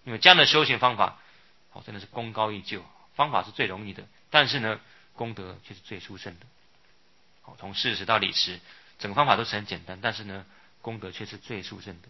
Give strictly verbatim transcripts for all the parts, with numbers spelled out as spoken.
因为这样的修行方法，哦，真的是功高一就，方法是最容易的，但是呢，功德却是最殊胜的。哦，从事实到理实，整个方法都是很简单，但是呢，功德却是最殊胜的。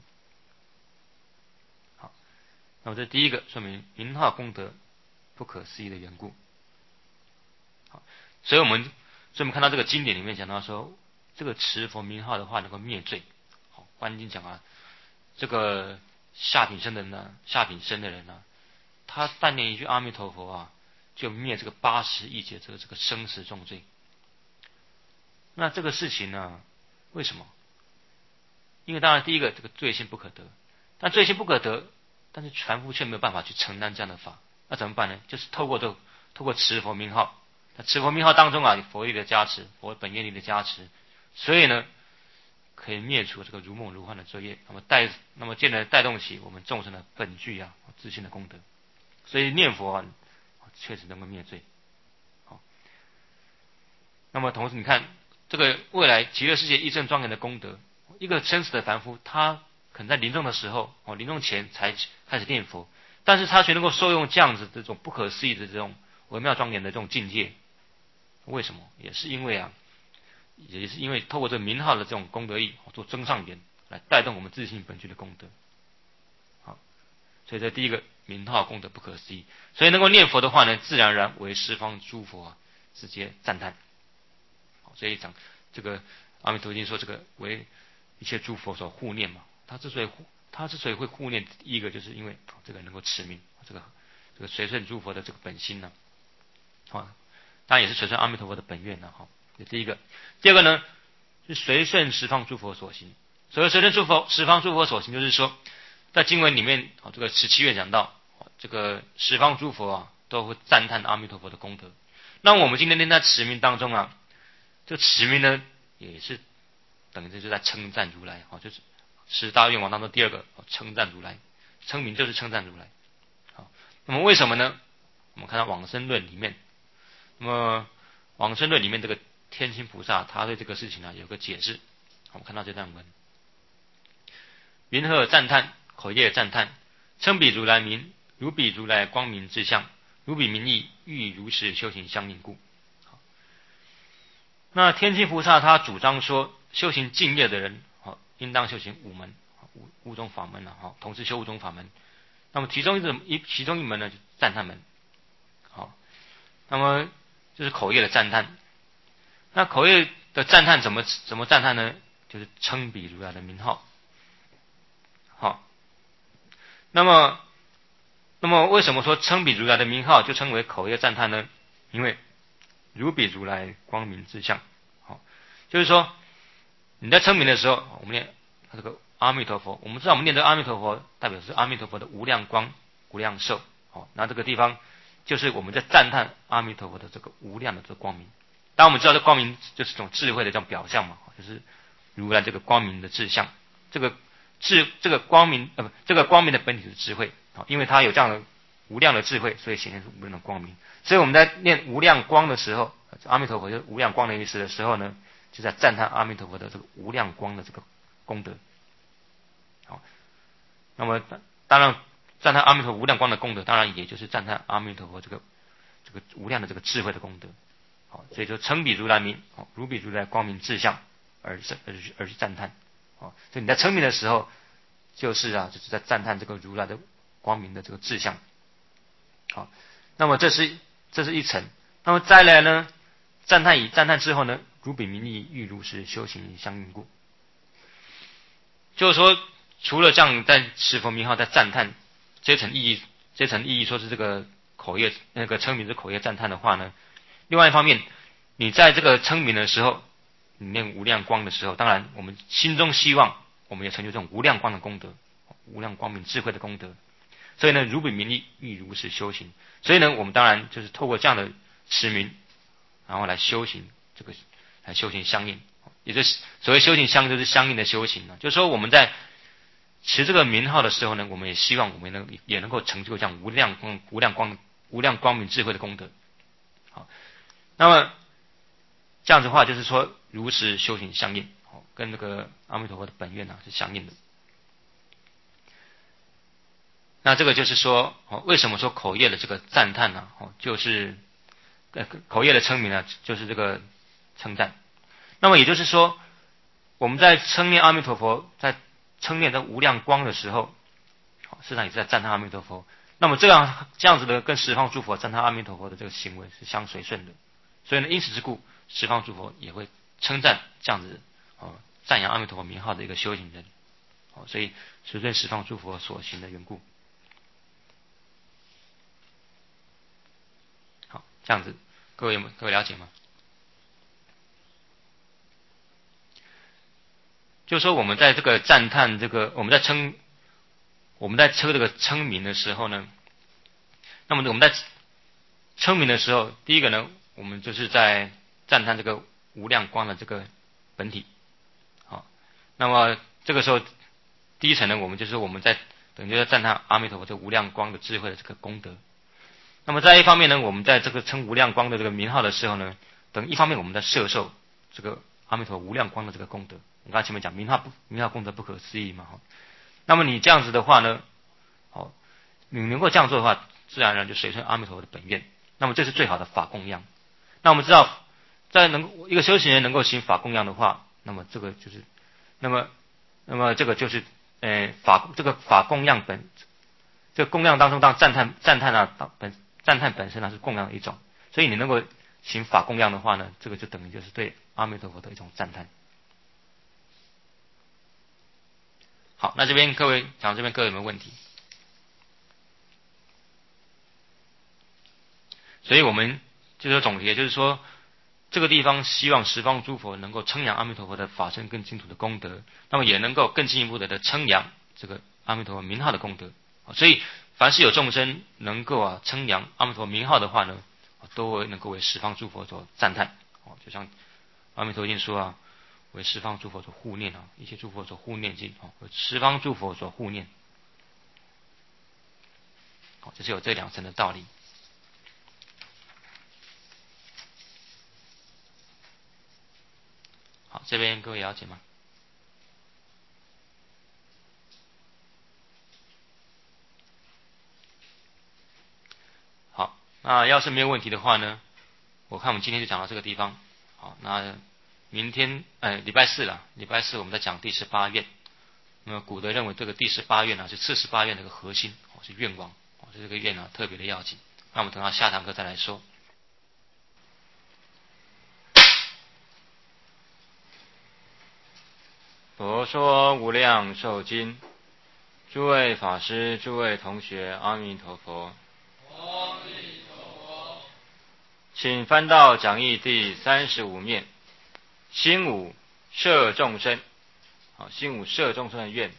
好，那么这第一个说明名号功德不可思议的缘故。好，所以我们所以我们看到这个经典里面讲到说，这个持佛名号的话能够灭罪。好，观经讲啊，这个下品生的人呢，下品生的人呢、啊，他但念一句阿弥陀佛啊，就灭这个八十亿劫这个这个生死重罪。那这个事情呢，为什么？因为当然第一个这个罪性不可得，但罪性不可得，但是凡夫却没有办法去承担这样的法，那怎么办呢？就是透过这透过持佛名号，那持佛名号当中啊，有佛力的加持，佛本愿力的加持，所以呢，可以灭除这个如梦如幻的罪业，那么带那么进而带动起我们众生的本具啊自信的功德，所以念佛啊，确实能够灭罪。好，那么同时你看这个未来极乐世界一正庄严的功德，一个生死的凡夫，他可能在临终的时候，哦，临终前才开始念佛，但是他却能够受用这样子这种不可思议的这种微妙庄严的这种境界，为什么？也是因为啊，也是因为透过这名号的这种功德义做增上缘，来带动我们自信本具的功德。好，所以这第一个名号功德不可思议，所以能够念佛的话呢，自然而然为十方诸佛啊直接赞叹。好，所以讲这个阿弥陀经说这个为一切诸佛所护念嘛，他之所以护他之所以会护念，第一个就是因为这个能够持名，这个这个随顺诸佛的这个本心呢、啊，啊，当然也是随顺阿弥陀佛的本愿呢、啊，好，这第一个。第二个呢，是随顺十方诸佛所行。所谓随顺诸佛十方诸佛所行，就是说在经文里面，啊，这个十七愿讲到，这个十方诸佛啊都会赞叹阿弥陀佛的功德。那我们今天念在持名当中啊，这个持名呢也是等于就是在称赞如来，啊，就是十大愿望当中第二个称赞如来，称名就是称赞如来。好，那么为什么呢？我们看到往生论里面，那么往生论里面这个天心菩萨他对这个事情呢有个解释。我们看到这段文：云何赞叹？口业赞叹，称彼如来名，如彼如来光明智相，如彼名义，欲如是修行相应故。那天心菩萨他主张说，修行净业的人，好，应当修行五门，五五种法门了，好，同时修五种法门。那么其中一种一其中一门呢，就是赞叹门，好，那么就是口业的赞叹。那口业的赞叹怎么怎么赞叹呢？就是称彼如来的名号。好，那么那么为什么说称彼如来的名号就称为口业赞叹呢？因为如彼如来光明之相，好，就是说你在称名的时候，我们念这个阿弥陀佛，我们知道我们念的阿弥陀佛代表是阿弥陀佛的无量光、无量寿，好，那这个地方就是我们在赞叹阿弥陀佛的这个无量的这个光明。当我们知道这光明就是一种智慧的这种表象嘛，就是如来这个光明的智相，这个智这个光明呃不这个光明的本体是智慧，好，因为它有这样的无量的智慧，所以显现出无量的光明。所以我们在念无量光的时候，阿弥陀佛就是无量光的意思的时候呢，就在赞叹阿弥陀佛的这个无量光的这个功德。好，那么当然赞叹阿弥陀无量光的功德，当然也就是赞叹阿弥陀佛这个这个无量的这个智慧的功德。好，所以说称彼如来名，好，如彼如来光明智相而而而去赞叹。好，所以你在称名的时候，就是啊，就是在赞叹这个如来的光明的这个智相。好，那么这是这是一层。那么再来呢，赞叹以赞叹之后呢，如彼名义，欲如是修行相应故。就是说，除了这样在持佛名号在赞叹这层意义，这层意义说是这个口业那个称名是口业赞叹的话呢，另外一方面，你在这个称名的时候，你念无量光的时候，当然我们心中希望我们也成就这种无量光的功德，无量光明智慧的功德。所以呢，如彼名义，欲如是修行。所以呢，我们当然就是透过这样的持名，然后来修行这个，来修行相应。也就是所谓修行相应，就是相应的修行了。就是说我们在持这个名号的时候呢，我们也希望我们能也能够成就这样无量光、无量光、无量光明智慧的功德。好，那么这样子的话，就是说如实修行相应，跟那个阿弥陀佛的本愿呢、啊、是相应的。 那这个就是说，哦，为什么说口业的这个赞叹呢？哦，就是呃口业的称名呢，就是这个称赞。那么也就是说，我们在称念阿弥陀佛，在称念的无量光的时候，事实上也是在赞叹阿弥陀佛。那么这样这样子的跟十方诸佛赞叹阿弥陀佛的这个行为是相随顺的。所以呢，因此之故，十方诸佛也会称赞这样子哦赞扬阿弥陀佛名号的一个修行人。哦，所以随顺十方诸佛所行的缘故。好，这样子，各位各位了解吗？就是说我们在这个赞叹这个我们在称我们在称这个称名的时候呢，那么我们在称名的时候，第一个呢，我们就是在赞叹这个无量光的这个本体。好，那么这个时候第一层呢，我们就是我们在等于在赞叹阿弥陀佛这无量光的智慧的这个功德。那么在一方面呢，我们在这个称无量光的这个名号的时候呢，等一方面我们在摄受这个阿弥陀无量光的这个功德。我刚才前面讲名号不名号功德不可思议嘛，那么你这样子的话呢，好，你能够这样做的话，自然而然就随顺阿弥陀佛的本愿。那么这是最好的法供养。那我们知道，在能一个修行人能够行法供养的话，那么这个就是，那么那么这个就是呃法这个法供养本，这个供养当中当赞叹赞叹啊本赞叹本身呢是供养的一种，所以你能够行法供养的话呢，这个就等于就是对阿弥陀佛的一种赞叹。好，那这边各位讲到这边各位有没有问题？所以我们就是总结，就是说这个地方希望十方诸佛能够称扬阿弥陀佛的法身跟净土的功德，那么也能够更进一步的的称扬这个阿弥陀佛名号的功德。所以凡是有众生能够啊称扬阿弥陀名号的话呢，都会能够为十方诸佛所赞叹。就像阿弥陀经说啊，为十方诸佛所护念啊，一切诸佛所护念经，为十方诸佛所护念。这是有这两层的道理。好，这边各位了解吗？好，那要是没有问题的话呢，我看我们今天就讲到这个地方。好，那明天呃礼拜四了，礼拜四我们再讲第十八愿。那么古德认为这个第十八愿呢是四十八愿的一个核心，是愿望，是这个愿呢特别的要紧。那我们等到下堂课再来说。佛说无量寿经，诸位法师、诸位同学，阿弥陀佛。阿弥陀佛。请翻到讲义第三十五面，心五摄众生。好，心五摄众生的愿。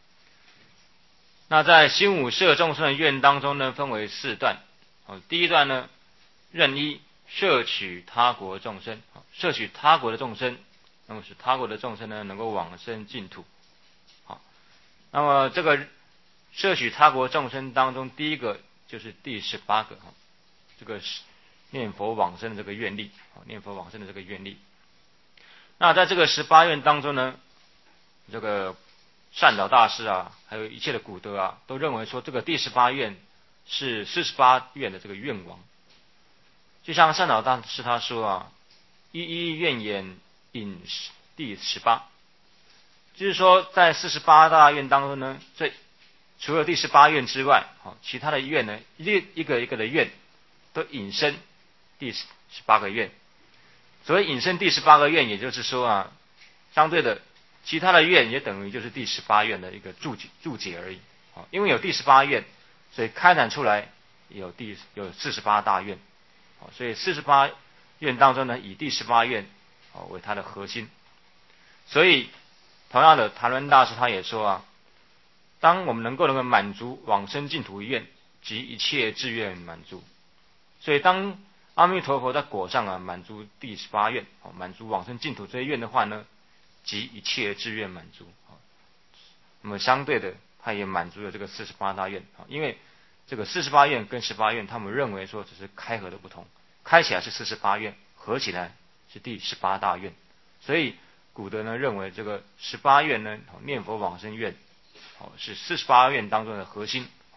那在心五摄众生的愿当中呢，分为四段。好，第一段呢，任一摄取他国众生。好，摄取他国的众生。那么使他国的众生呢能够往生净土。好，那么这个摄取他国众生当中，第一个就是第十八个，这个念佛往生的这个愿力，念佛往生的这个愿力。那在这个十八愿当中呢，这个善导大师啊，还有一切的古德啊，都认为说这个第十八愿是四十八愿的这个愿王。就像善导大师他说啊，一一愿言引第十八，就是说在四十八大愿当中呢，这除了第十八愿之外，其他的愿呢，一一个一个的愿都引申第十八个愿。所谓引申第十八个愿，也就是说啊，相对的其他的愿也等于就是第十八愿的一个注解注解而已。因为有第十八愿，所以开展出来有第有四十八大愿。所以四十八愿当中呢，以第十八愿为它的核心。所以同样的，谭纶大师他也说啊，当我们能够能够满足往生净土愿及一切志愿满足，所以当阿弥陀佛在果上啊满足第十八愿，满足往生净土这些愿的话呢，及一切志愿满足。那么相对的，他也满足了这个四十八大愿。因为这个四十八愿跟十八愿，他们认为说只是开合的不同，开起来是四十八愿，合起来是第十八大愿。所以古德呢认为这个十八愿呢，念佛往生愿是四十八愿当中的核心，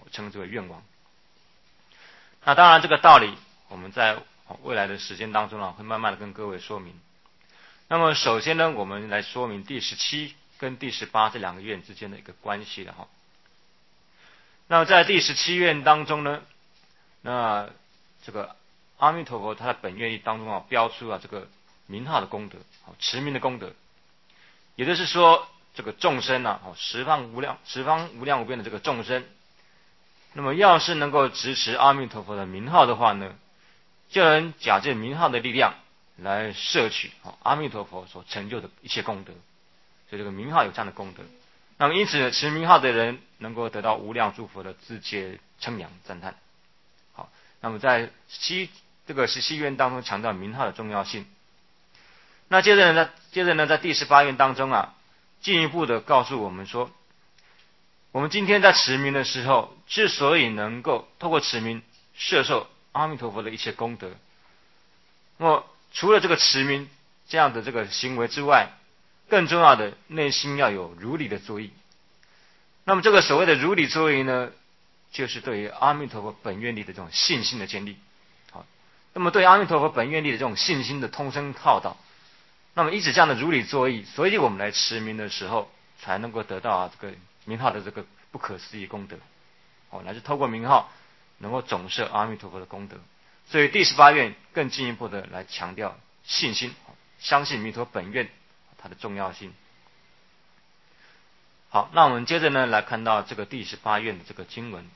称之为愿王。那当然这个道理我们在未来的时间当中呢，会慢慢的跟各位说明。那么首先呢，我们来说明第十七跟第十八这两个愿之间的一个关系的哈。那么在第十七愿当中呢，那这个阿弥陀佛他的本愿力当中啊，标出了这个名号的功德，持名的功德，也就是说这个众生啊，十方无量十方无量无边的这个众生，那么要是能够执持阿弥陀佛的名号的话呢，就能假借名号的力量来摄取阿弥陀佛所成就的一切功德，所以这个名号有这样的功德。那么因此呢，持名号的人能够得到无量诸佛的自戒称扬赞叹。好，那么在七这个十七愿当中强调名号的重要性。那接着呢，接着呢，在第十八愿当中啊，进一步的告诉我们说，我们今天在持名的时候，之所以能够透过持名摄受阿弥陀佛的一切功德，那么除了这个持名这样的这个行为之外，更重要的内心要有如理的作意。那么这个所谓的如理作意呢，就是对于阿弥陀佛本愿力的这种信心的建立。好，那么对阿弥陀佛本愿力的这种信心的通声号导，那么依止这样的如理作意，所以我们来持名的时候，才能够得到、啊、这个名号的这个不可思议功德。哦，乃是透过名号能够总摄阿弥陀佛的功德。所以第十八愿更进一步的来强调信心，相信弥陀本愿它的重要性。好，那我们接着呢来看到这个第十八愿的这个经文：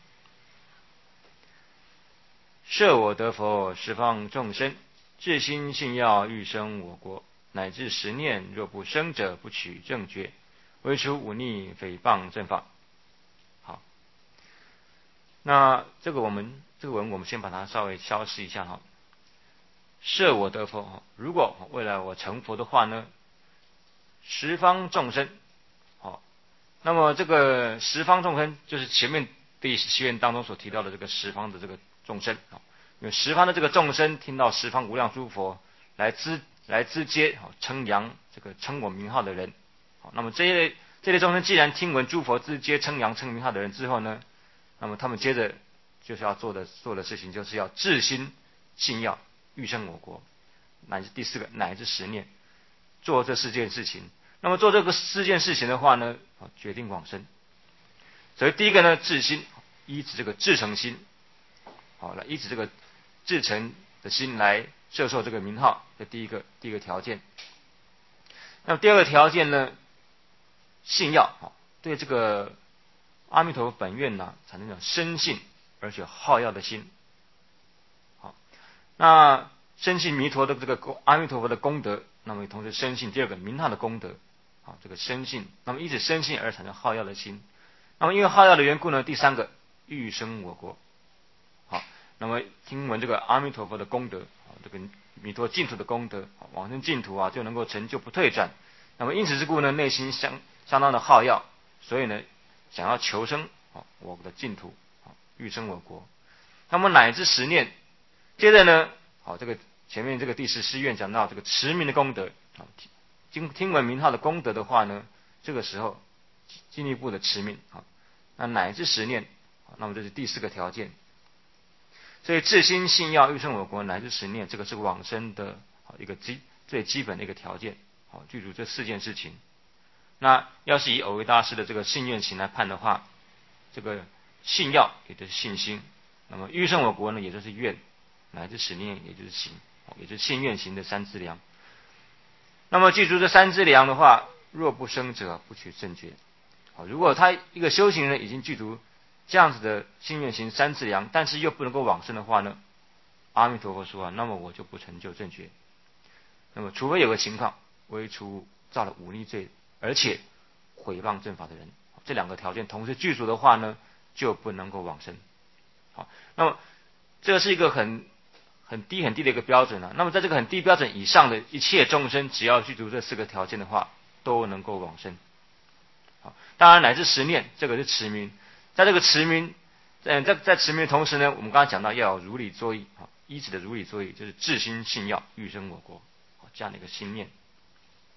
设我得佛，十方众生，至心信要欲生我国，乃至十念，若不生者，不取正觉，唯除忤逆诽谤正法。好，那这个我们这个文我们先把它稍微消失一下哈。设我得佛，如果未来我成佛的话呢，十方众生，好，那么这个十方众生就是前面第十七愿当中所提到的这个十方的这个众生，因为十方的这个众生听到十方无量诸佛来资来资接称扬这个称我名号的人，好，那么这一类这类众生既然听闻诸佛资接称扬称名号的人之后呢，那么他们接着就是要做的做的事情，就是要至心信要欲生我国，乃至第四个乃至十念，做这四件事情。那么做这个四件事情的话呢，决定往生。所以第一个呢，至心，依止这个至诚心，好，来依止这个至诚的心来摄受这个名号，这第一个第一个条件。那么第二个条件呢，信要，对这个阿弥陀佛本愿呢产生一种深信而且好要的心。好，那深信弥陀的这个阿弥陀佛的功德，那么同时深信第二个名号的功德。好，这个深信，那么依止深信而产生好要的心。那么因为好要的缘故呢，第三个欲生我国。好，那么听闻这个阿弥陀佛的功德，这个弥陀净土的功德，往生净土啊就能够成就不退转。那么因此之故呢，内心相相当的好要，所以呢想要求生我的净土，欲生我国。那么乃至十念，接着呢，好，这个前面这个第十四愿讲到这个持名的功德，听听闻名号的功德的话呢，这个时候进一步的持名，好，那乃至十念，那么这是第四个条件。所以至心信要欲生我国乃至十念，这个是往生的一个基最基本的一个条件。好，记住这四件事情。那要是以偶为大师的这个信愿行来判的话，这个信要也就是信心，那么欲生我国呢，也就是愿，乃至十念也就是行，也就是信愿行的三资粮。那么记住这三资粮的话，若不生者，不取正觉。好，如果他一个修行人已经具足这样子的信愿行三资粮，但是又不能够往生的话呢，阿弥陀佛说啊，那么我就不成就正觉。那么除非有个情况，唯除造了忤逆罪，而且毁谤正法的人，这两个条件同时具足的话呢，就不能够往生。好，那么这是一个很很低很低的一个标准啊。那么在这个很低标准以上的一切众生，只要具足这四个条件的话，都能够往生。好，当然乃至十念，这个是持名。在这个持名，在在在持名的同时呢，我们刚才讲到要有如理作意，依止的如理作意就是至心信要欲生我国这样的一个心念。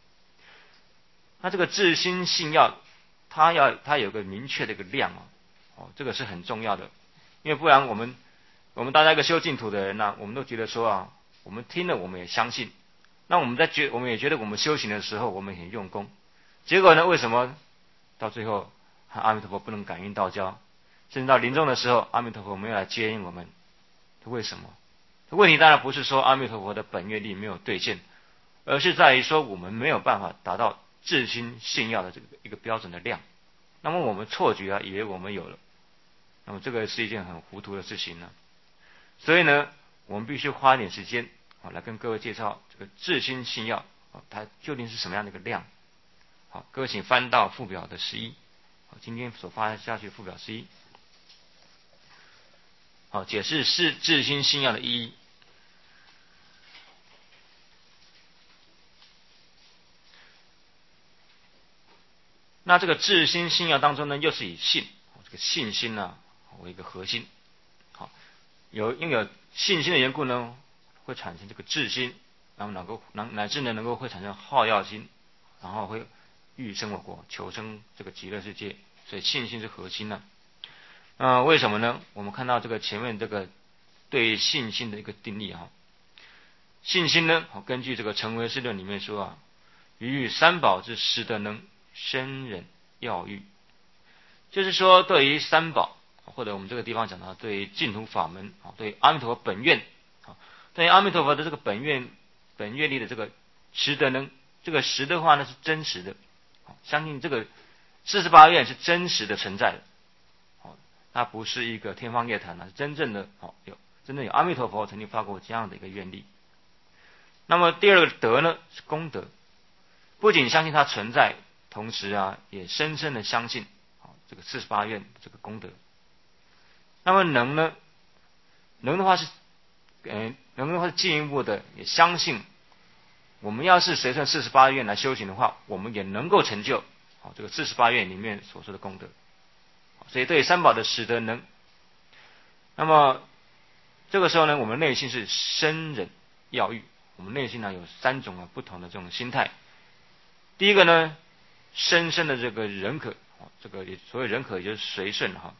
那这个至心信要，它要它有个明确的一个量啊， 哦，这个是很重要的，因为不然我们我们大家一个修净土的人呢、啊，我们都觉得说啊，我们听了我们也相信，那我们在觉我们也觉得我们修行的时候我们很用功，结果呢，为什么到最后和阿弥陀佛不能感应道交，甚至到临终的时候，阿弥陀佛没有来接应我们，为什么？问题当然不是说阿弥陀佛的本愿力没有兑现，而是在于说我们没有办法达到至心信要的这个一个标准的量，那么我们错觉啊，以为我们有了，那么这个是一件很糊涂的事情呢。所以呢，我们必须花一点时间啊，来跟各位介绍这个至心信要啊，它究竟是什么样的一个量。好，各位请翻到附表的十一，好，今天所发下去的附表十一，好，解释是至心信要的意义。那这个至心信要当中呢，又是以信这个信心呢、啊、为一个核心。好，有因为有信心的缘故呢，会产生这个至心，然后能够乃乃至呢能够会产生好要心，然后会欲生我国，求生这个极乐世界，所以信心是核心呢。呃，为什么呢？我们看到这个前面这个对信心的一个定义哈，信心呢，根据这个成唯识论里面说啊，于三宝之实德能。生忍要欲，就是说对于三宝，或者我们这个地方讲到对于净土法门，对于阿弥陀佛本愿，对于阿弥陀佛的这个本愿本愿力的这个实德能，这个实的话呢是真实的，相信这个四十八愿是真实的存在的，它不是一个天方夜谭，是真正的有真正有阿弥陀佛曾经发过这样的一个愿力。那么第二个德呢是功德，不仅相信它存在，同时啊，也深深的相信啊这个四十八愿这个功德。那么能呢？能的话是，呃，能的话是进一步的也相信，我们要是随顺四十八愿来修行的话，我们也能够成就啊这个四十八愿里面所说的功德。所以对三宝的实德能，那么这个时候呢，我们内心是生忍要欲，我们内心呢有三种啊不同的这种心态。第一个呢，深深的这个认可，这个所谓认可也就是随顺哈。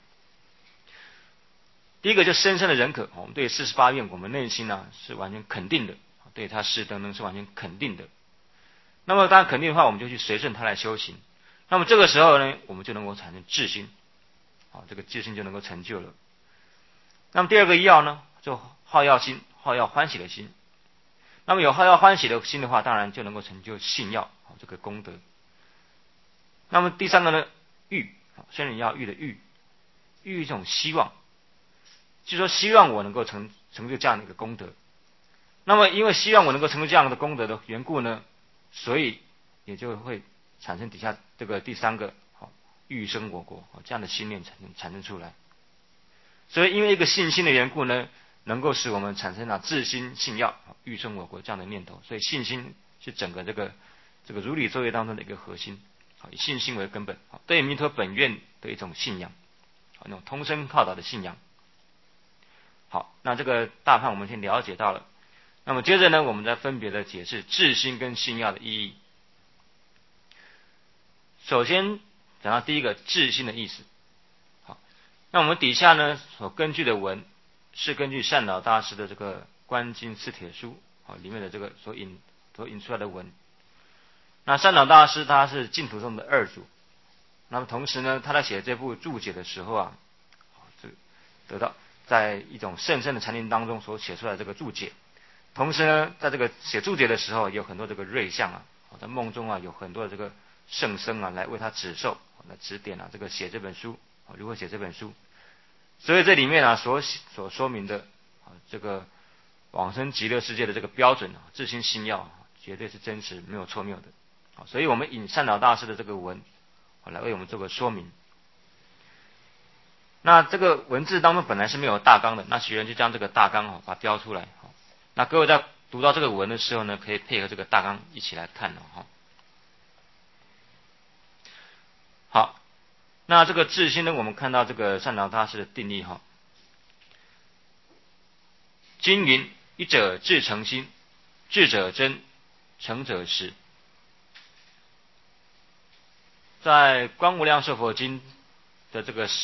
第一个就深深的认可，我们对四十八愿我们内心呢是完全肯定的，对他实德能是完全肯定的。那么当然肯定的话，我们就去随顺他来修行。那么这个时候呢，我们就能够产生至心，啊，这个至心就能够成就了。那么第二个要呢，就好要心，好要欢喜的心。那么有好要欢喜的心的话，当然就能够成就信要，这个功德。那么第三个呢，欲，生忍要欲的欲，欲一种希望，就是说希望我能够成成就这样的一个功德。那么因为希望我能够成就这样的功德的缘故呢，所以也就会产生底下这个第三个欲生我国这样的心念产生产生出来。所以因为一个信心的缘故呢，能够使我们产生了至心信要欲生我国这样的念头。所以信心是整个这个这个如理作业当中的一个核心，以信心为根本，对弥陀本愿的一种信仰，那种通身靠导的信仰。好，那这个大判我们先了解到了。那么接着呢，我们再分别的解释至心跟信要的意义。首先讲到第一个至心的意思。好，那我们底下呢所根据的文是根据善导大师的这个《观经四帖书》啊里面的这个所引所引出来的文。那善导大师他是净土宗的二祖，那么同时呢，他在写这部注解的时候啊，这得到在一种甚深的禅定当中所写出来这个注解。同时呢，在这个写注解的时候，有很多这个瑞相啊，在梦中啊有很多的这个圣僧啊来为他指授、来指点啊，这个写这本书啊如何写这本书。所以这里面啊所所说明的啊这个往生极乐世界的这个标准啊，至心信要绝对是真实没有错谬的。好，所以我们引善导大师的这个文来为我们做个说明。那这个文字当中本来是没有大纲的，那学员就将这个大纲啊把它标出来。那各位在读到这个文的时候呢，可以配合这个大纲一起来看哈。好，那这个至心呢，我们看到这个善导大师的定义哈。经云：一者至诚心，智者真，诚者实。在《观无量寿佛经》的这个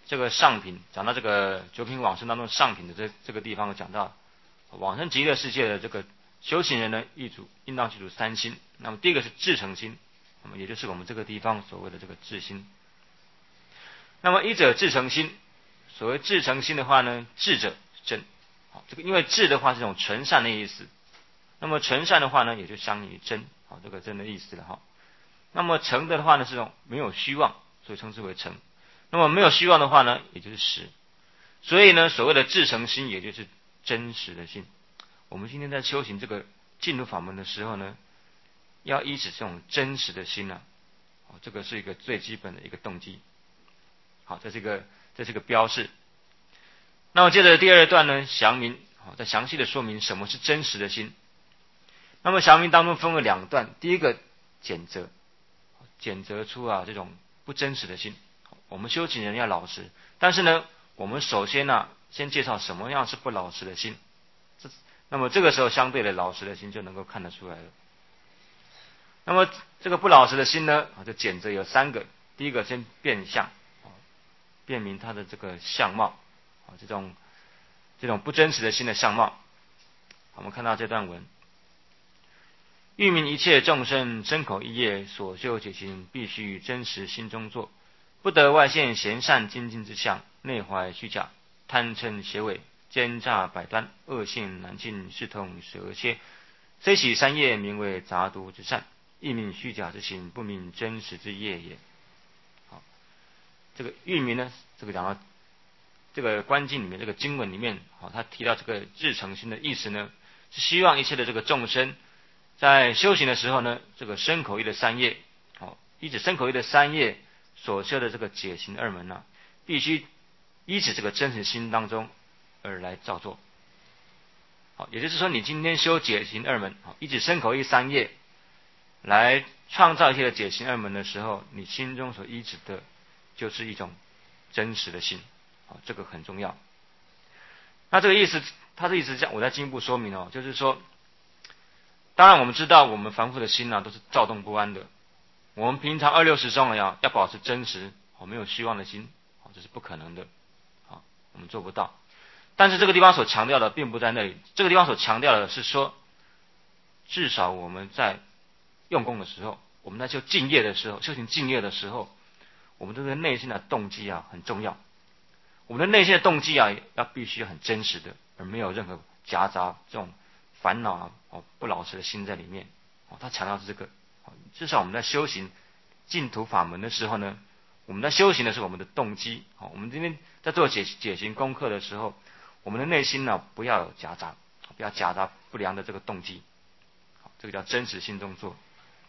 这个上品，讲到这个九品往生当中上品的这这个地方讲到往生极乐世界的这个修行人呢，一组应当记住三心。那么第一个是至诚心，那么也就是我们这个地方所谓的这个至心。那么一者至诚心，所谓至诚心的话呢，至者真，好，这个因为至的话是一种纯善的意思，那么纯善的话呢，也就相应于真，好，这个真的意思了哈。那么诚的话呢，是种没有虚妄，所以称之为诚。那么没有虚妄的话呢，也就是实。所以呢，所谓的至诚心，也就是真实的心。我们今天在修行这个净土法门的时候呢，要依止这种真实的心呢、啊，这个是一个最基本的一个动机。好，这是一个这是一个标示。那么接着第二段呢，详明，好，再详细的说明什么是真实的心。那么详明当中分为两段，第一个检责，检责出啊这种不真实的心。我们修行人要老实，但是呢，我们首先呢、啊，先介绍什么样是不老实的心。这那么这个时候，相对的老实的心就能够看得出来了。那么这个不老实的心呢，啊，这检责有三个。第一个先辨相，辨明它的这个相貌，啊，这种这种不真实的心的相貌。我们看到这段文，欲明一切众生身口意业所修解行，必须真实心中做，不得外现贤善精进之相，内怀虚假，贪嗔邪伪，奸诈百端，恶性难尽，视痛舍切。虽喜三业，名为杂毒之善，亦名虚假之行，不明真实之业也。好，这个欲明呢，这个讲到这个观经里面，这个经文里面，好，他提到这个至诚心的意思呢，是希望一切的这个众生在修行的时候呢，这个身口意的三业，好，依止身口意的三业所修的这个解行二门呢、啊，必须依止这个真实心当中而来照做。好，也就是说，你今天修解行二门，好，依止身口意三业来创造一些的解行二门的时候，你心中所依止的，就是一种真实的心，好，这个很重要。那这个意思，他的意思这样，我再进一步说明哦，就是说，当然我们知道，我们凡夫的心呢、啊、都是躁动不安的。我们平常二六时中要要保持真实，好，没有虚妄的心，好，这是不可能的，好，我们做不到。但是这个地方所强调的并不在那里，这个地方所强调的是说，至少我们在用功的时候，我们在修敬业的时候，修行敬业的时候，我们这个内心的动机啊很重要。我们的内心的动机啊，要必须很真实的，而没有任何夹杂这种烦恼啊、哦不老实的心在里面。哦，他强调是这个。至少我们在修行净土法门的时候呢，我们在修行的是我们的动机。好，我们今天在做解解行功课的时候，我们的内心呢不要有夹杂，不要夹杂不良的这个动机。好，这个叫真实心中做。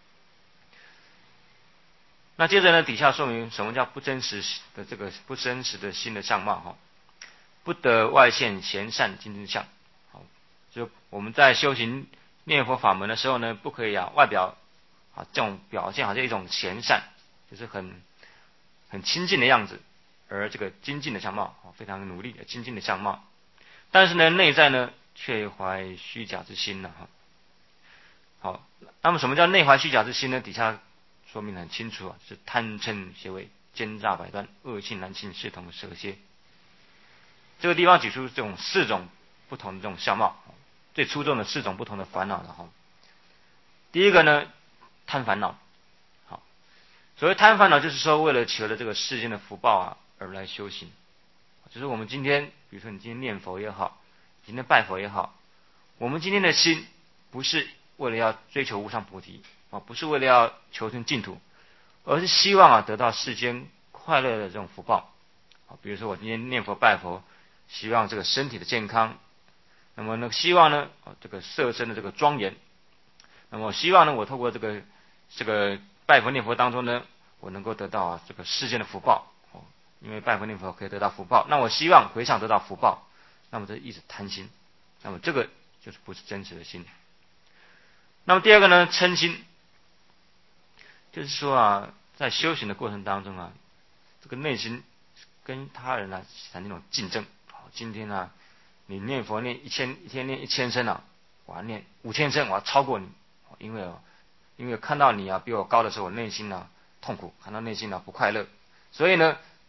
那接着呢，底下说明什么叫不真实的这个不真实的心的相貌哈，不得外现贤善精进相。好，就我们在修行念佛法门的时候呢，不可以啊外表啊这种表现好像一种贤善，就是很很亲近的样子，而这个精进的相貌，非常努力的精进的相貌，但是呢内在呢却怀虚假之心了哈。好，那么什么叫内怀虚假之心呢？底下说明得很清楚啊，是贪嗔邪伪，奸诈百端，恶性难尽，视同舍切。这个地方举出这种四种不同的这种相貌，最出众的四种不同的烦恼了哈。第一个呢，贪烦恼。好，所谓贪烦恼，就是说为了求了这个世间的福报啊而来修行。就是我们今天，比如说你今天念佛也好，今天拜佛也好，我们今天的心不是为了要追求无上菩提啊，不是为了要求生净土，而是希望啊得到世间快乐的这种福报啊。比如说我今天念佛拜佛，希望这个身体的健康，那么呢希望呢啊这个色身的这个庄严，那么希望呢我透过这个这个拜佛念佛当中呢，我能够得到啊这个世间的福报哦，因为拜佛念佛可以得到福报，那我希望回向得到福报，那么这一直贪心，那么这个就是不是真实的心。那么第二个呢，嗔心，就是说啊，在修行的过程当中啊，这个内心跟他人啊产生一种竞争。好，今天啊，你念佛念一千，一天念一千声啊，我要念五千声，我要超过你，因为啊，因为看到你啊比我高的时候，我内心啊痛苦，看到内心啊不快乐，所以呢，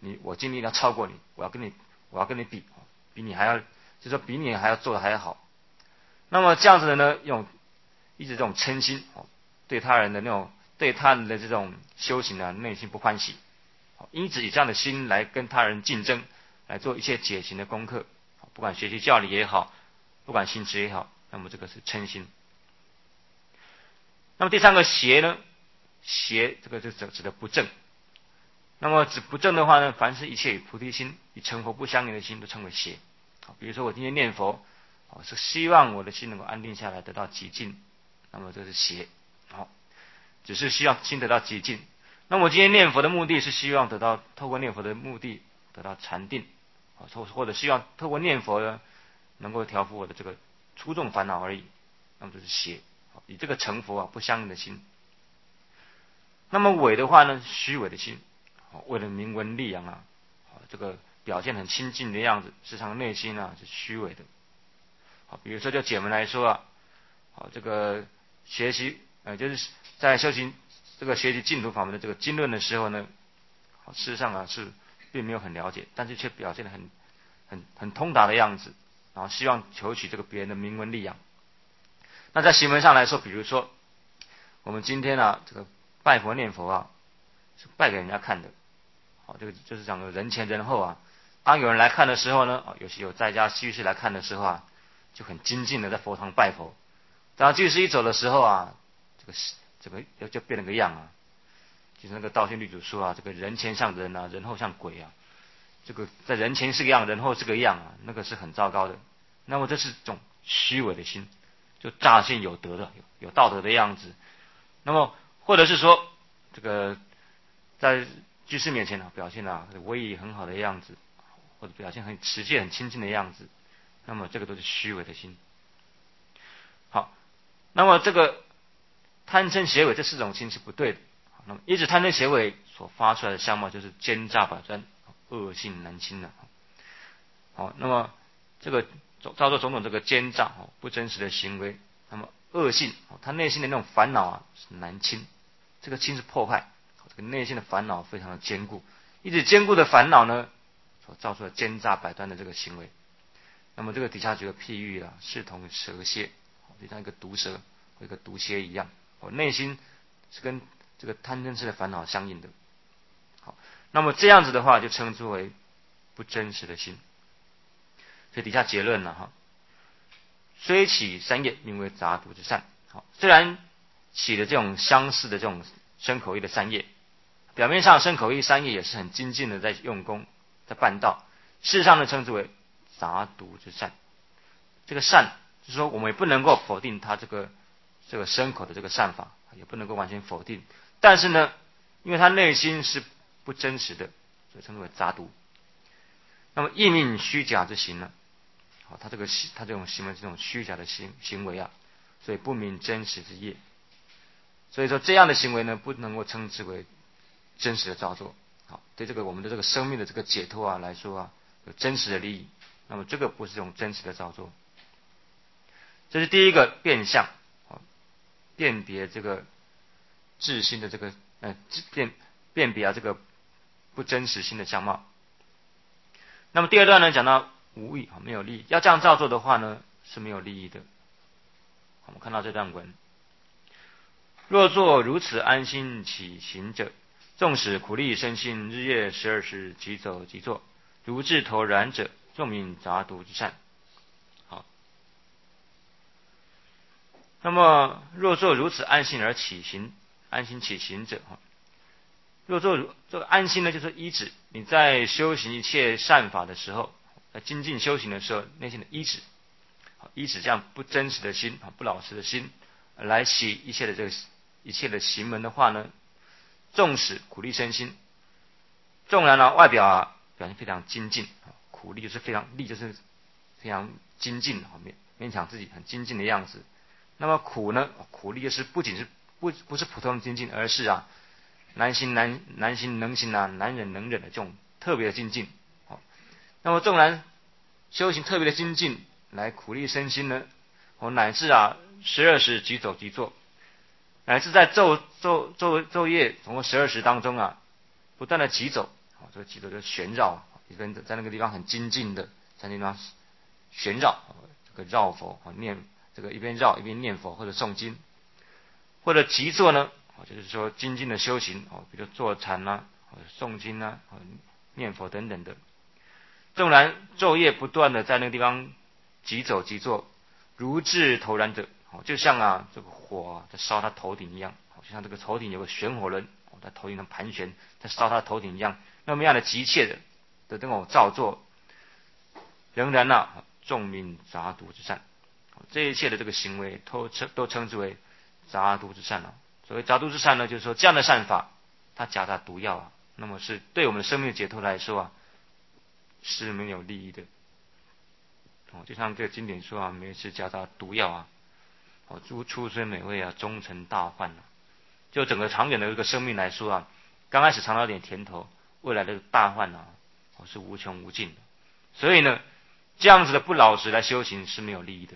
你我尽力要超过你，我要跟你我要跟你比，比你还要，就说比你还要做的还要好。那么这样子的呢，用一直这种嗔心，对他人的那种对他人的这种修行啊，内心不欢喜，因此以这样的心来跟他人竞争，来做一切解行的功课，不管学习教理也好，不管行持也好，那么这个是嗔心。那么第三个邪呢，邪这个就指指的不正。那么指不正的话呢，凡是一切与菩提心、与成佛不相应的心，都称为邪。比如说我今天念佛，是希望我的心能够安定下来，得到极静，那么这是邪。好，只是希望心得到极静。那么我今天念佛的目的是希望得到，透过念佛的目的得到禅定，或者希望透过念佛呢，能够调伏我的这个粗重烦恼而已，那么这是邪。与这个成佛啊不相应的心。那么伪的话呢，虚伪的心，为了名闻利养啊，这个表现很清净的样子，实际上内心啊是虚伪的。好，比如说就解门来说啊，好，这个学习呃就是在修行这个学习净土法门的这个经论的时候呢，好，事实上啊是并没有很了解，但是却表现得很很很通达的样子，然后希望求取这个别人的名闻利养。那在行为上来说，比如说我们今天啊这个拜佛念佛啊，是拜给人家看的。好，这个就是讲的人前人后啊。当有人来看的时候呢，有些有在家居士来看的时候啊，就很精进的在佛堂拜佛。当居士一走的时候啊，这个这个就就变了个样啊。就是那个道心律主说啊，这个人前像人啊，人后像鬼啊。这个在人前是个样，人后是个样啊，那个是很糟糕的。那么这是种虚伪的心，就乍现有德的、有道德的样子。那么或者是说，这个在居士面前呢，表现啊威仪很好的样子，或者表现很持戒、很清净的样子，那么这个都是虚伪的心。好，那么这个贪嗔邪伪这四种心是不对的。那么一直贪嗔邪伪所发出来的相貌就是奸诈百端、恶性难清的。好，那么这个造作种种这个奸诈不真实的行为，那么恶性，他内心的那种烦恼啊是难清，这个清是破坏，这个内心的烦恼非常的坚固，一直坚固的烦恼呢，所造出的奸诈百端的这个行为。那么这个底下举个譬喻啊，视同蛇蝎，就像一个毒蛇或一个毒蝎一样，我内心是跟这个贪嗔痴的烦恼相应的。好，那么这样子的话，就称之为不真实的心。所以底下结论了哈，虽起三业，名为杂毒之善。好，虽然起的这种相似的这种身口意的三业，表面上身口意三业也是很精进的在用功，在办道，事实上呢称之为杂毒之善。这个善就是说我们也不能够否定他这个这个身口的这个善法，也不能够完全否定，但是呢因为他内心是不真实的，所以称之为杂毒。那么意命虚假之行呢，好，他这个他这种行为这种虚假的行行为啊，所以不明真实之业。所以说这样的行为呢，不能够称之为真实的造作。好，对这个我们的这个生命的这个解脱啊来说啊，有真实的利益。那么这个不是这种真实的造作。这是第一个变相，辨别这个自心的这个呃辨辨别啊这个不真实性的相貌。那么第二段呢，讲到无益，没有利益。要这样造作的话呢，是没有利益的。我们看到这段文：若作如此安心起行者，纵使苦力身心，日夜十二时即走即坐，如智头然者，众名杂毒之善。好，那么若作如此安心而起行，安心起行者，若作这个安心呢，就是依止你在修行一切善法的时候，在精进修行的时候，内心的依止，依止这样不真实的心，不老实的心，来起一切的这个一切的行门的话呢，纵使苦力身心，纵然呢外表啊表现非常精进，苦力就是非常力就是非常精进，勉强自己很精进的样子。那么苦呢，苦力就是不仅是不不是普通的精进，而是啊难行难难行能行啊，难忍能忍的这种特别的精进。好，那么纵然修行特别的精进来苦力身心呢，我乃至啊十二时即走即坐，乃至在昼昼昼昼夜总共十二时当中啊，不断的疾走， 这个脊走就旋绕，一边在那个地方很精进的在那地方旋绕，这个绕佛念这个一边绕一边念佛或者诵经，或者极坐呢，就是说精进的修行，比如坐禅啊、诵经啊、念佛等等的。纵然昼夜不断的在那个地方急走急坐，如炙头燃者，就像啊这个火啊在烧他头顶一样，就像这个头顶有个旋火轮在头顶上盘旋，在烧他的头顶一样，那么样的急切的的这种造作，仍然呢、啊、众名杂毒之善，这一切的这个行为都称都称之为杂毒之善啊。所谓杂毒之善呢，就是说这样的善法，它夹杂毒药啊，那么是对我们的生命解脱来说啊，是没有利益的。哦，就像这个经典说啊，每次夹杂毒药啊，哦，如初生美味啊，终成大患啊。就整个长远的一个生命来说啊，刚开始尝到点甜头，未来的大患啊，哦是无穷无尽的。所以呢，这样子的不老实来修行是没有利益的。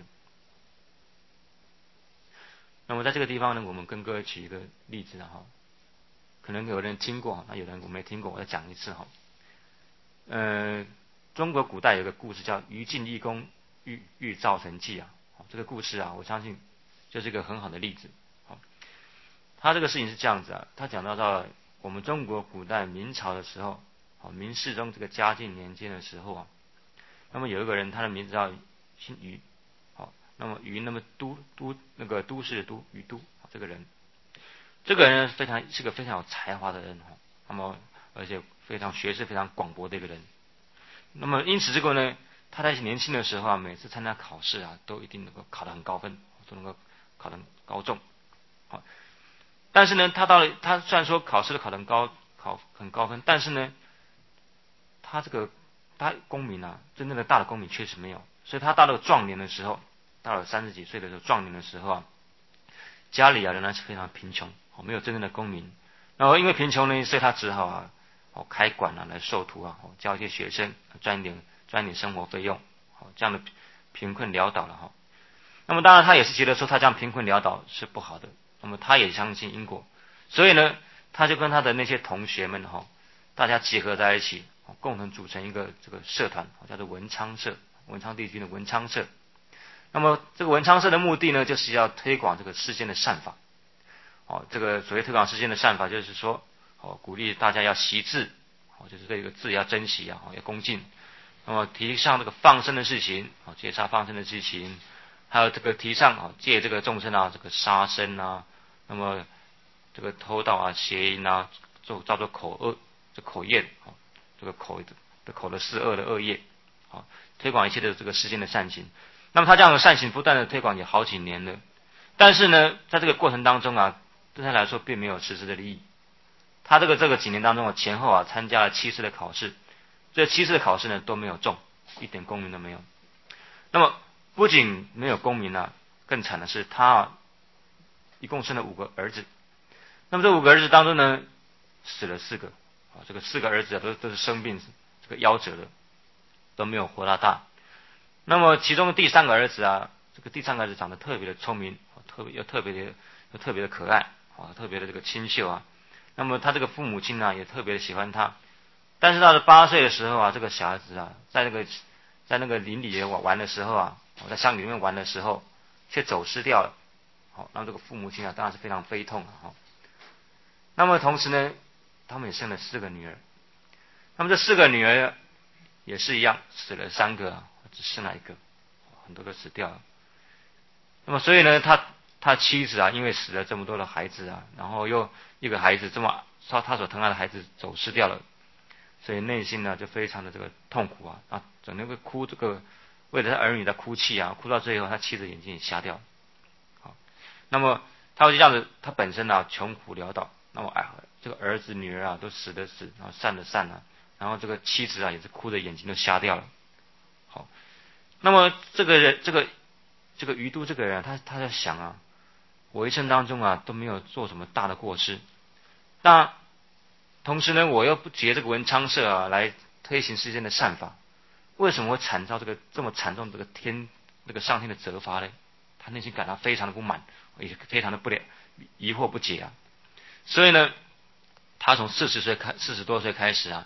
那么在这个地方呢，我们跟各位举一个例子哈，可能有人听过，那有人我没听过，我再讲一次哈。呃，中国古代有个故事叫于禁义公欲欲造神迹啊，这个故事啊，我相信就是一个很好的例子。好，他这个事情是这样子啊，他讲到到我们中国古代明朝的时候，好明世宗这个嘉靖年间的时候啊，那么有一个人，他的名字叫姓于，好，那么于那么都都那个都市的都于都，这个人，这个人非常是个非常有才华的人哈，那么而且非常学识非常广博的一个人。那么因此这个呢，他在年轻的时候啊，每次参加考试啊，都一定能够考得很高分，都能够考得很高中。好，但是呢，他到了他虽然说考试都考得很高，考很高分，但是呢，他这个他功名啊，真正的大的功名确实没有。所以他到了壮年的时候，到了三十几岁的时候，壮年的时候啊，家里啊仍然是非常贫穷，没有真正的功名。然后因为贫穷呢，所以他只好啊。哦，开馆啊，来授徒啊，哦，教一些学生，赚一点赚一点生活费用，哦，这样的贫困潦倒了哈。那么当然他也是觉得说他这样贫困潦倒是不好的，那么他也相信因果，所以呢，他就跟他的那些同学们哈，大家结合在一起，共同组成一个这个社团，叫做文昌社，文昌帝君的文昌社。那么这个文昌社的目的呢，就是要推广这个世间的善法。哦，这个所谓推广世间的善法，就是说。哦，鼓励大家要习智，哦，就是这个智要珍惜啊，哦，要恭敬。那么提倡这个放生的事情，哦，戒杀放生的事情，还有这个提倡啊，戒这个众生啊，这个杀生啊，那么这个偷盗啊、邪淫啊，就叫做口恶，这口业，哦，这个口的口的是恶的恶业，哦，推广一切的这个世间的善行。那么他这样的善行不断的推广也好几年了，但是呢，在这个过程当中啊，对他来说并没有实质的利益。他这个这个几年当中啊，前后啊参加了七次的考试，这七次的考试呢都没有中，一点功名都没有。那么不仅没有功名啊，更惨的是他啊一共生了五个儿子。那么这五个儿子当中呢，死了四个啊，这个四个儿子啊都都是生病这个夭折的，都没有活到大。那么其中的第三个儿子啊，这个第三个儿子长得特别的聪明，特别又特别的又特别的可爱啊，特别的这个清秀啊。那么他这个父母亲呢，也特别的喜欢他，但是到了八岁的时候啊，这个小孩子啊，在那个在那个林里玩玩的时候啊，在乡里面玩的时候，却走失掉了。好，那么这个父母亲啊，当然是非常悲痛啊。好，那么同时呢，他们也生了四个女儿，那么这四个女儿也是一样，死了三个，只剩了一个，很多都死掉了。那么所以呢，他他妻子啊，因为死了这么多的孩子啊，然后又一个孩子这么他他所疼爱的孩子走失掉了，所以内心呢就非常的这个痛苦啊啊，整天会哭，这个为了他儿女的哭泣啊，哭到最后他妻子眼睛也瞎掉了。好，那么他就这样子，他本身啊穷苦潦倒，那么哎这个儿子女儿啊都死的死，然后散的散啊，然后这个妻子啊也是哭的眼睛都瞎掉了。好，那么这个人这个这个于都这个人啊，他他在想啊，我一生当中啊都没有做什么大的过失，那同时呢，我又不结这个文昌社啊来推行世间的善法，为什么会惨遭这个这么惨重这个天那个上天的责罚呢？他内心感到非常的不满，也非常的不了疑惑不解啊。所以呢，他从四十岁开四十多岁开始啊，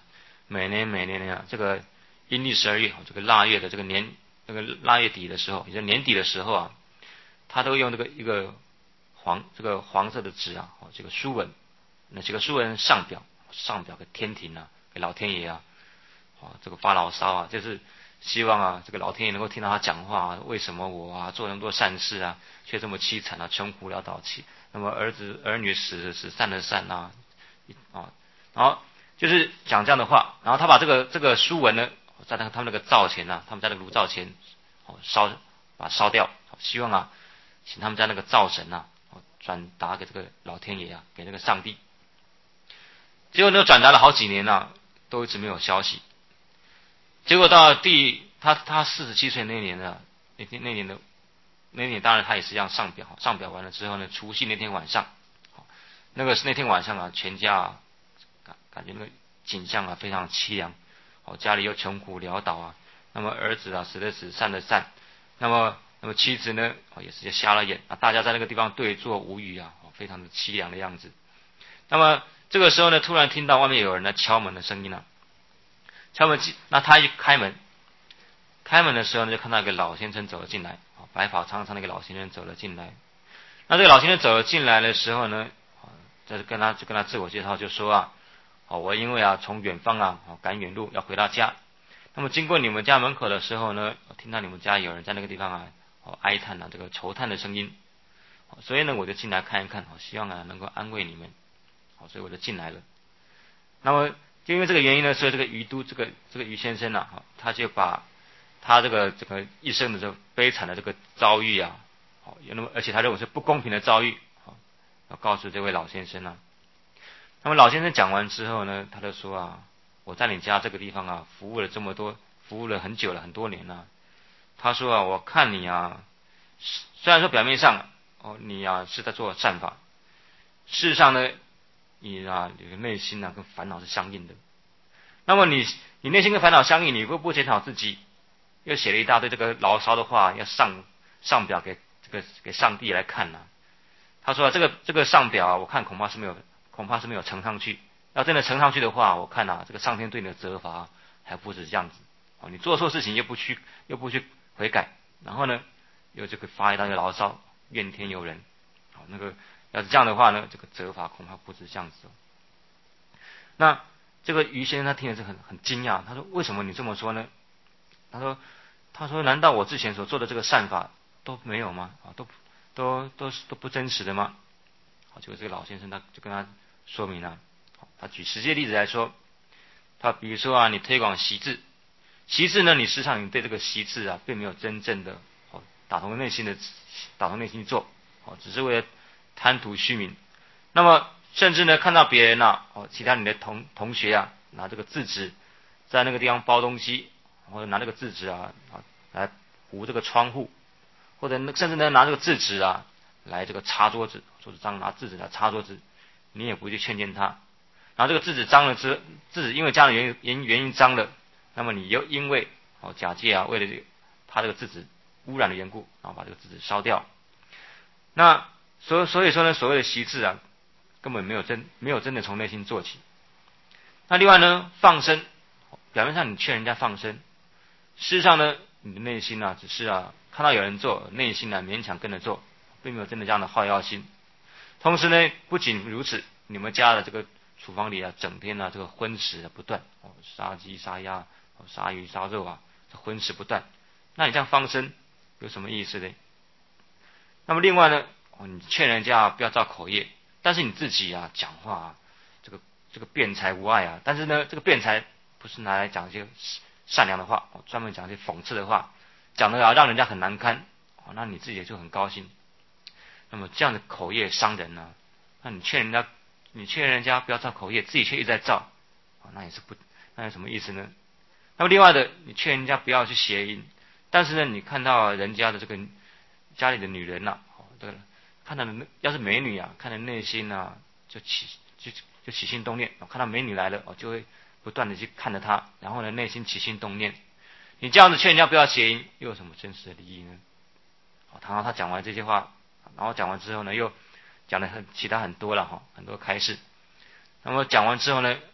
每年每年呢，这个阴历十二月，这个腊月的这个年，这个腊月底的时候，也就是年底的时候啊，他都用这个一个黄这个黄色的纸啊，这个书文，那这个书文上表上表给天庭啊，给老天爷啊，啊这个发牢骚啊，就是希望啊这个老天爷能够听到他讲话啊，为什么我啊做那么多善事啊，却这么凄惨啊，穷苦潦倒气，那么儿子儿女死死散的散啊，啊，然后就是讲这样的话，然后他把这个这个书文呢，在那个他们那个灶前啊，他们在那个炉灶前，哦烧把它烧掉，希望啊，请他们家那个灶神啊，转达给这个老天爷啊，给那个上帝。结果呢，转达了好几年啊，都一直没有消息。结果到第他他四十七岁那年呢，那天那年的那年，当然他也是一样上表，上表完了之后呢，除夕那天晚上，那个那天晚上啊，全家啊，感感觉那个景象啊非常凄凉，哦，家里又穷苦潦倒啊，那么儿子啊死的死，散的散，那么那么妻子呢，哦也是瞎了眼啊，大家在那个地方对坐无语啊，哦非常的凄凉的样子。那么这个时候呢，突然听到外面有人来敲门的声音了、啊，敲门，那他一开门，开门的时候呢，就看到一个老先生走了进来，白发苍苍的一个老先生走了进来。那这个老先生走了进来的时候呢，就是跟他就跟他自我介绍，就说啊，哦，我因为啊从远方啊赶远路要回到家，那么经过你们家门口的时候呢，我听到你们家有人在那个地方啊哦哀叹啊这个愁叹的声音，所以呢我就进来看一看，希望啊能够安慰你们，好，所以我就进来了。那么就因为这个原因呢，所以这个于都这个这个于先生啊，他就把他这个这个一生的这个悲惨的这个遭遇啊，好，那么而且他认为是不公平的遭遇，好，要告诉这位老先生啊。那么老先生讲完之后呢，他就说啊，我在你家这个地方啊，服务了这么多，服务了很久了，很多年了。他说啊，我看你啊，虽然说表面上哦你啊是在做善法，事实上呢，你啊你的内心啊跟烦恼是相应的。那么你你内心跟烦恼相应，你会不检讨自己，又写了一大堆这个牢骚的话，要上上表给这个给上帝来看呢、啊。他说、啊、这个这个上表啊，我看恐怕是没有恐怕是没有呈上去。要真的呈上去的话，我看啊，这个上天对你的责罚、啊、还不止这样子。哦，你做错事情又不去又不去悔改，然后呢又这个发一大堆牢骚，怨天尤人。好，那个要是这样的话呢，这个责罚恐怕不止这样子哦。那这个于先生他听的是很很惊讶，他说为什么你这么说呢？他说他说难道我之前所做的这个善法都没有吗？啊，都都都是都不真实的吗？好，结果这个老先生他就跟他说明了，他举实际例子来说，他比如说啊，你推广习字，习字呢，你实际上你对这个习字啊，并没有真正的哦打从内心的打从内心去做，哦，只是为了贪图虚名。那么甚至呢，看到别人啊，哦，其他你的同同学啊，拿这个字纸在那个地方包东西，或者拿这个字纸啊啊来糊这个窗户，或者甚至呢拿这个字纸啊来这个擦桌子，桌子脏拿字纸来擦桌子，你也不去劝谏他。然后这个字纸脏了之字纸因为这样的原因原因脏了，那么你又因为哦假借啊为了这个他这个字纸污染的缘故，然后把这个字纸烧掉。那所所以说呢，所谓的习字啊，根本没有真没有真的从内心做起。那另外呢，放生，表面上你劝人家放生，事实上呢，你的内心啊，只是啊看到有人做，内心啊勉强跟着做，并没有真的这样的好药心。同时呢，不仅如此，你们家的这个厨房里啊，整天啊这个荤食啊不断，哦，杀鸡杀鸭、哦、杀鱼杀肉啊，这荤食不断，那你这样放生有什么意思呢？那么另外呢，哦，你劝人家不要造口业，但是你自己啊讲话啊，这个这个辩才无碍啊，但是呢，这个辩才不是拿来讲一些善良的话，哦，专门讲一些讽刺的话，讲的啊让人家很难堪，哦，那你自己也就很高兴。那么这样的口业伤人呢、啊，那你劝人家，你劝人家不要造口业，自己却一直在造，哦，那也是不，那有什么意思呢？那么另外的，你劝人家不要去邪淫，但是呢，你看到人家的这个家里的女人呐、啊，哦，这个看到的要是美女啊，看的内心啊就起就就起心动念，哦，看到美女来了，哦，就会不断的去看着她，然后呢，内心起心动念。你这样子劝人家不要邪淫，又有什么真实的利益呢？哦，然后他讲完这些话，然后讲完之后呢，又讲了很其他很多了哈，很多开示。那么讲完之后呢，哦，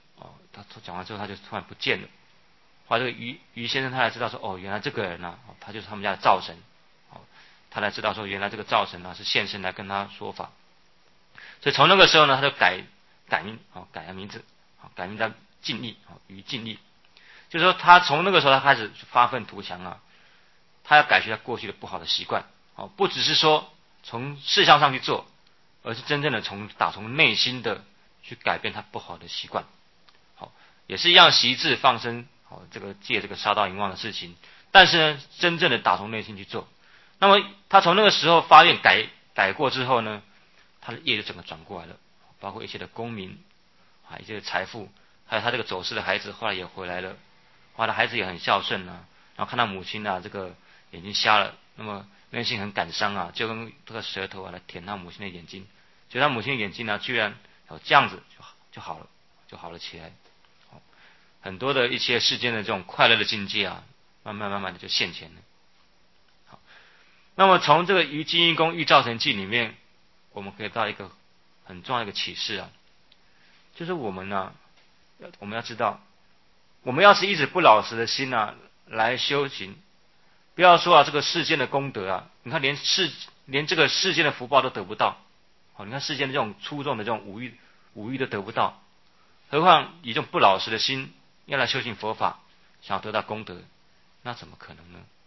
他讲完之后他就突然不见了。后来这个于于先生他才知道说，哦，原来这个人呢、啊，他就是他们家的灶神。哦，他才知道说，原来这个灶神呢、啊、是现身来跟他说法。所以从那个时候呢，他就改改名，哦，改了名字，哦，改名叫净义，哦，于净义。就是说，他从那个时候他开始发愤图强啊，他要改去他过去的不好的习惯，哦，不只是说从事项上去做，而是真正的从打从内心的去改变他不好的习惯。好，也是一样习志放生，好，这个借这个杀盗淫妄的事情，但是呢，真正的打从内心去做。那么他从那个时候发愿改改过之后呢，他的业就整个转过来了，包括一些的功名啊，一些的财富，还有他这个走失的孩子，后来也回来了。后来孩子也很孝顺啊，然后看到母亲啊，这个眼睛瞎了，那么内心很感伤啊，就用这个舌头啊来舔他母亲的眼睛，结果他母亲的眼睛呢，居然有这样子就就好了，就好了起来。很多的一些世间的这种快乐的境界啊，慢慢慢慢的就现前了。好，那么从这个于金阴公遇造成记里面，我们可以得到一个很重要的一个启示啊，就是我们呢、啊，我们要知道，我们要是一直不老实的心啊来修行，不要说啊这个世间的功德啊，你看连世连这个世间的福报都得不到，好，你看世间的这种粗重的这种五欲五欲都得不到，何况以这种不老实的心要来修行佛法，想要得到功德，那怎么可能呢？